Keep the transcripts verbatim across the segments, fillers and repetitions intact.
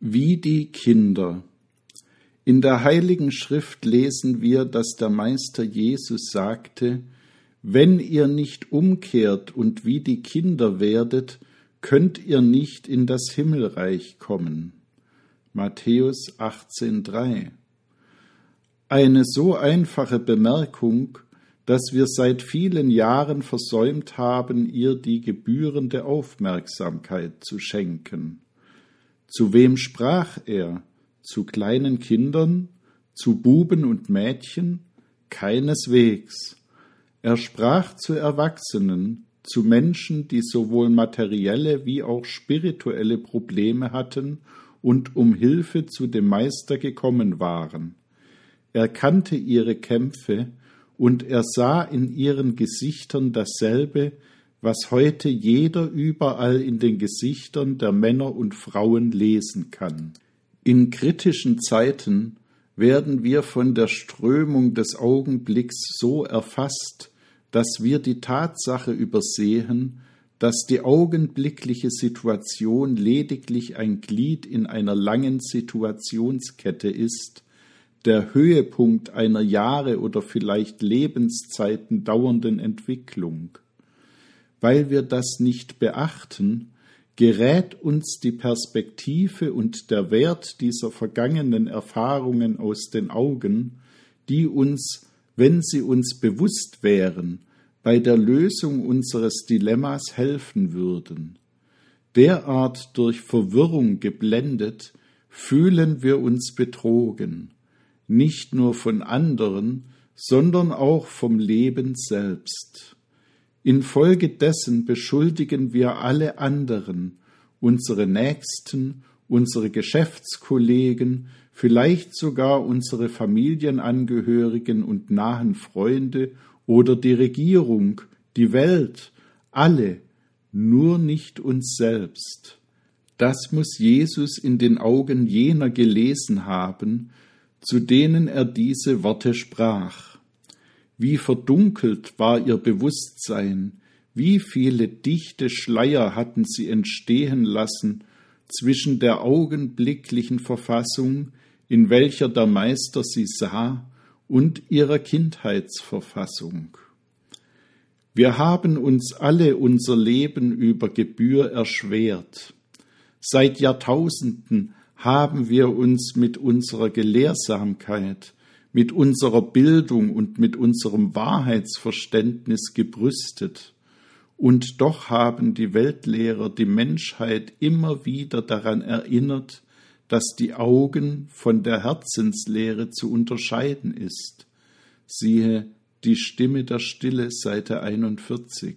Wie die Kinder. In der Heiligen Schrift lesen wir, dass der Meister Jesus sagte: Wenn ihr nicht umkehrt und wie die Kinder werdet, könnt ihr nicht in das Himmelreich kommen. Matthäus achtzehn drei. Eine so einfache Bemerkung, dass wir seit vielen Jahren versäumt haben, ihr die gebührende Aufmerksamkeit zu schenken. Zu wem sprach er? Zu kleinen Kindern? Zu Buben und Mädchen? Keineswegs. Er sprach zu Erwachsenen, zu Menschen, die sowohl materielle wie auch spirituelle Probleme hatten und um Hilfe zu dem Meister gekommen waren. Er kannte ihre Kämpfe und er sah in ihren Gesichtern dasselbe, was heute jeder überall in den Gesichtern der Männer und Frauen lesen kann. In kritischen Zeiten werden wir von der Strömung des Augenblicks so erfasst, dass wir die Tatsache übersehen, dass die augenblickliche Situation lediglich ein Glied in einer langen Situationskette ist, der Höhepunkt einer Jahre oder vielleicht Lebenszeiten dauernden Entwicklung. Weil wir das nicht beachten, gerät uns die Perspektive und der Wert dieser vergangenen Erfahrungen aus den Augen, die uns, wenn sie uns bewusst wären, bei der Lösung unseres Dilemmas helfen würden. Derart durch Verwirrung geblendet, fühlen wir uns betrogen, nicht nur von anderen, sondern auch vom Leben selbst. Infolgedessen beschuldigen wir alle anderen, unsere Nächsten, unsere Geschäftskollegen, vielleicht sogar unsere Familienangehörigen und nahen Freunde oder die Regierung, die Welt, alle, nur nicht uns selbst. Das muss Jesus in den Augen jener gelesen haben, zu denen er diese Worte sprach. Wie verdunkelt war ihr Bewusstsein, wie viele dichte Schleier hatten sie entstehen lassen zwischen der augenblicklichen Verfassung, in welcher der Meister sie sah, und ihrer Kindheitsverfassung. Wir haben uns alle unser Leben über Gebühr erschwert. Seit Jahrtausenden haben wir uns mit unserer Gelehrsamkeit, mit unserer Bildung und mit unserem Wahrheitsverständnis gebrüstet. Und doch haben die Weltlehrer die Menschheit immer wieder daran erinnert, dass die Augen von der Herzenslehre zu unterscheiden ist. Siehe die Stimme der Stille, Seite einundvierzig.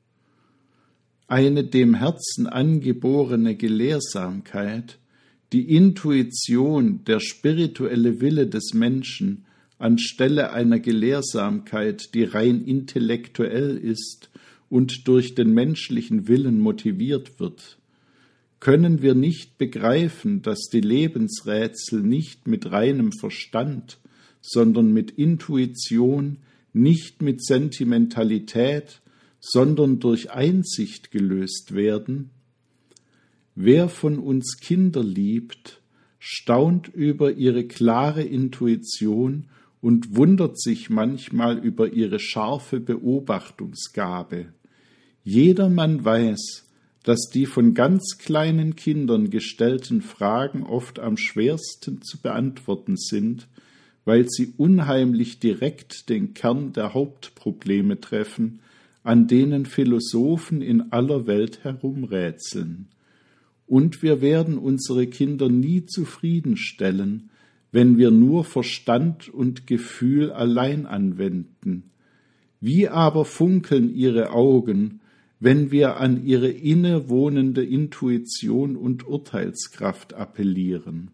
Eine dem Herzen angeborene Gelehrsamkeit, die Intuition, der spirituelle Wille des Menschen, anstelle einer Gelehrsamkeit, die rein intellektuell ist und durch den menschlichen Willen motiviert wird, können wir nicht begreifen, dass die Lebensrätsel nicht mit reinem Verstand, sondern mit Intuition, nicht mit Sentimentalität, sondern durch Einsicht gelöst werden? Wer von uns Kinder liebt, staunt über ihre klare Intuition und wundert sich manchmal über ihre scharfe Beobachtungsgabe. Jedermann weiß, dass die von ganz kleinen Kindern gestellten Fragen oft am schwersten zu beantworten sind, weil sie unheimlich direkt den Kern der Hauptprobleme treffen, an denen Philosophen in aller Welt herumrätseln. Und wir werden unsere Kinder nie zufriedenstellen, wenn wir nur Verstand und Gefühl allein anwenden. Wie aber funkeln ihre Augen, wenn wir an ihre innewohnende Intuition und Urteilskraft appellieren?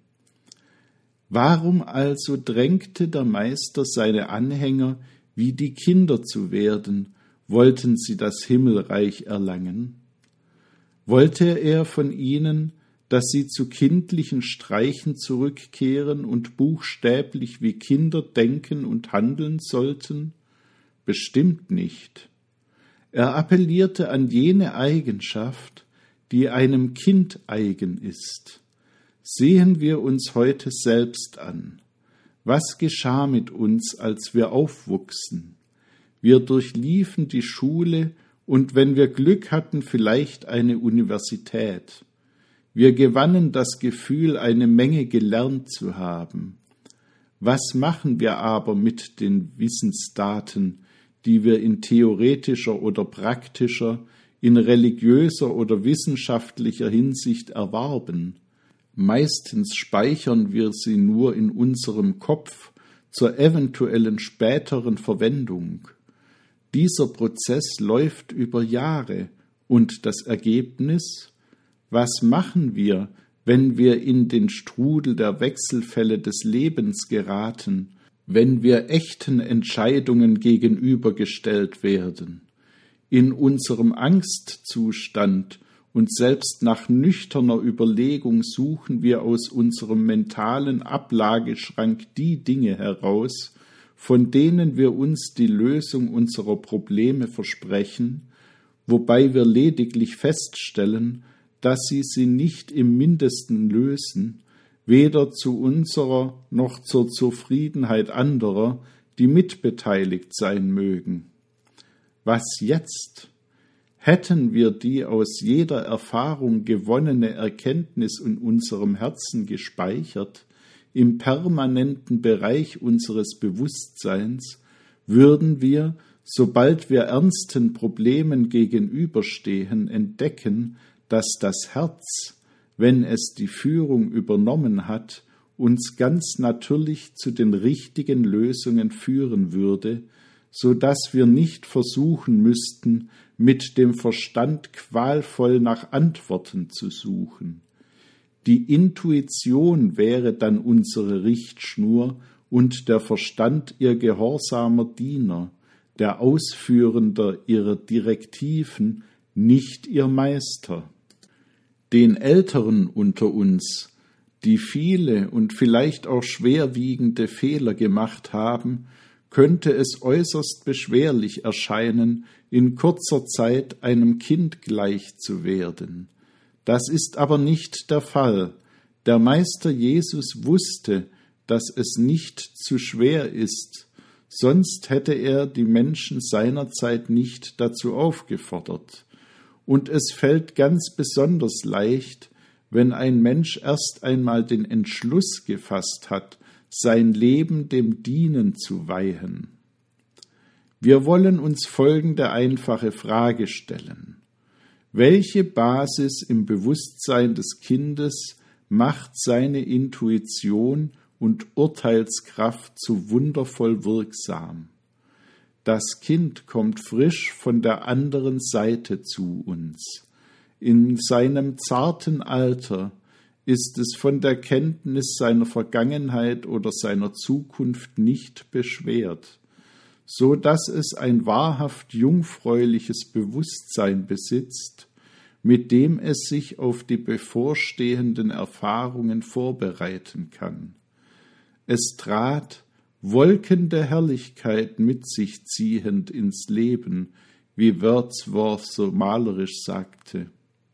Warum also drängte der Meister seine Anhänger, wie die Kinder zu werden, wollten sie das Himmelreich erlangen? Wollte er von ihnen, dass sie zu kindlichen Streichen zurückkehren und buchstäblich wie Kinder denken und handeln sollten? Bestimmt nicht. Er appellierte an jene Eigenschaft, die einem Kind eigen ist. Sehen wir uns heute selbst an. Was geschah mit uns, als wir aufwuchsen? Wir durchliefen die Schule und wenn wir Glück hatten, vielleicht eine Universität. Wir gewannen das Gefühl, eine Menge gelernt zu haben. Was machen wir aber mit den Wissensdaten, die wir in theoretischer oder praktischer, in religiöser oder wissenschaftlicher Hinsicht erwarben? Meistens speichern wir sie nur in unserem Kopf zur eventuellen späteren Verwendung. Dieser Prozess läuft über Jahre und das Ergebnis? Was machen wir, wenn wir in den Strudel der Wechselfälle des Lebens geraten, wenn wir echten Entscheidungen gegenübergestellt werden? In unserem Angstzustand und selbst nach nüchterner Überlegung suchen wir aus unserem mentalen Ablageschrank die Dinge heraus, von denen wir uns die Lösung unserer Probleme versprechen, wobei wir lediglich feststellen, dass sie sie nicht im Mindesten lösen, weder zu unserer noch zur Zufriedenheit anderer, die mitbeteiligt sein mögen. Was jetzt? Hätten wir die aus jeder Erfahrung gewonnene Erkenntnis in unserem Herzen gespeichert, im permanenten Bereich unseres Bewusstseins, würden wir, sobald wir ernsten Problemen gegenüberstehen, entdecken, dass das Herz, wenn es die Führung übernommen hat, uns ganz natürlich zu den richtigen Lösungen führen würde, so dass wir nicht versuchen müssten, mit dem Verstand qualvoll nach Antworten zu suchen. Die Intuition wäre dann unsere Richtschnur und der Verstand ihr gehorsamer Diener, der Ausführender ihrer Direktiven, nicht ihr Meister. Den Älteren unter uns, die viele und vielleicht auch schwerwiegende Fehler gemacht haben, könnte es äußerst beschwerlich erscheinen, in kurzer Zeit einem Kind gleich zu werden. Das ist aber nicht der Fall. Der Meister Jesus wusste, dass es nicht zu schwer ist, sonst hätte er die Menschen seiner Zeit nicht dazu aufgefordert. Und es fällt ganz besonders leicht, wenn ein Mensch erst einmal den Entschluss gefasst hat, sein Leben dem Dienen zu weihen. Wir wollen uns folgende einfache Frage stellen. Welche Basis im Bewusstsein des Kindes macht seine Intuition und Urteilskraft so wundervoll wirksam? Das Kind kommt frisch von der anderen Seite zu uns. In seinem zarten Alter ist es von der Kenntnis seiner Vergangenheit oder seiner Zukunft nicht beschwert, so dass es ein wahrhaft jungfräuliches Bewusstsein besitzt, mit dem es sich auf die bevorstehenden Erfahrungen vorbereiten kann. Es trat, Wolken der Herrlichkeit mit sich ziehend ins Leben, wie Wordsworth so malerisch sagte.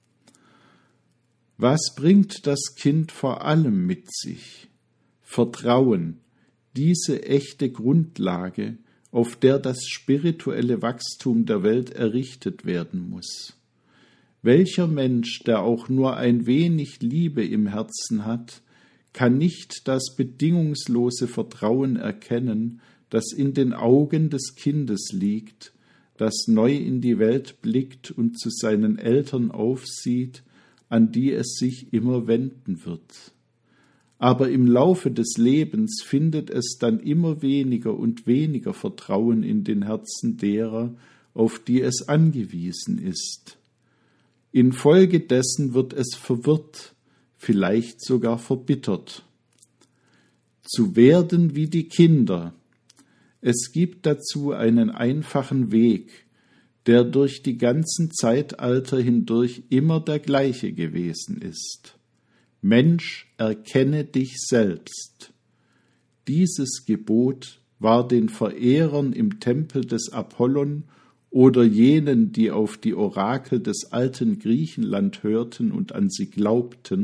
Was bringt das Kind vor allem mit sich? Vertrauen, diese echte Grundlage, auf der das spirituelle Wachstum der Welt errichtet werden muss. Welcher Mensch, der auch nur ein wenig Liebe im Herzen hat, kann nicht das bedingungslose Vertrauen erkennen, das in den Augen des Kindes liegt, das neu in die Welt blickt und zu seinen Eltern aufsieht, an die es sich immer wenden wird. Aber im Laufe des Lebens findet es dann immer weniger und weniger Vertrauen in den Herzen derer, auf die es angewiesen ist. Infolgedessen wird es verwirrt, vielleicht sogar verbittert. Zu werden wie die Kinder. Es gibt dazu einen einfachen Weg, der durch die ganzen Zeitalter hindurch immer der gleiche gewesen ist. Mensch, erkenne dich selbst. Dieses Gebot war den Verehrern im Tempel des Apollon oder jenen, die auf die Orakel des alten Griechenland hörten und an sie glaubten,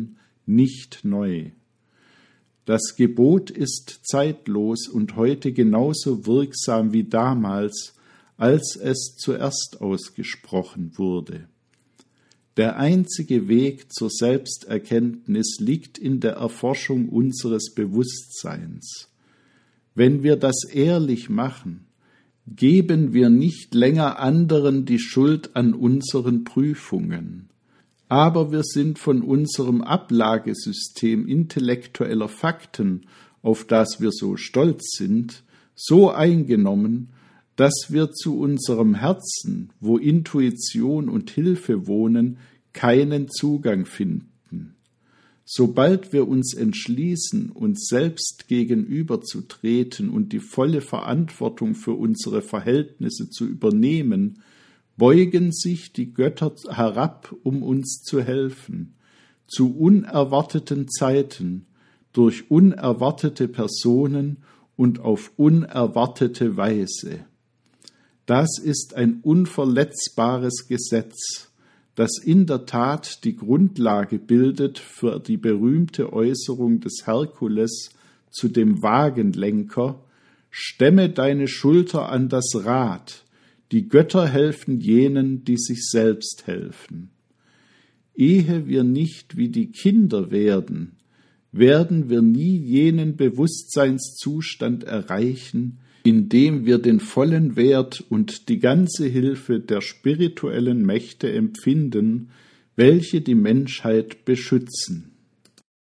nicht neu. Das Gebot ist zeitlos und heute genauso wirksam wie damals, als es zuerst ausgesprochen wurde. Der einzige Weg zur Selbsterkenntnis liegt in der Erforschung unseres Bewusstseins. Wenn wir das ehrlich machen, geben wir nicht länger anderen die Schuld an unseren Prüfungen. Aber wir sind von unserem Ablagesystem intellektueller Fakten, auf das wir so stolz sind, so eingenommen, dass wir zu unserem Herzen, wo Intuition und Hilfe wohnen, keinen Zugang finden. Sobald wir uns entschließen, uns selbst gegenüberzutreten und die volle Verantwortung für unsere Verhältnisse zu übernehmen, beugen sich die Götter herab, um uns zu helfen, zu unerwarteten Zeiten, durch unerwartete Personen und auf unerwartete Weise. Das ist ein unverletzbares Gesetz, das in der Tat die Grundlage bildet für die berühmte Äußerung des Herkules zu dem Wagenlenker: Stemme deine Schulter an das Rad, die Götter helfen jenen, die sich selbst helfen. Ehe wir nicht wie die Kinder werden, werden wir nie jenen Bewusstseinszustand erreichen, in dem wir den vollen Wert und die ganze Hilfe der spirituellen Mächte empfinden, welche die Menschheit beschützen.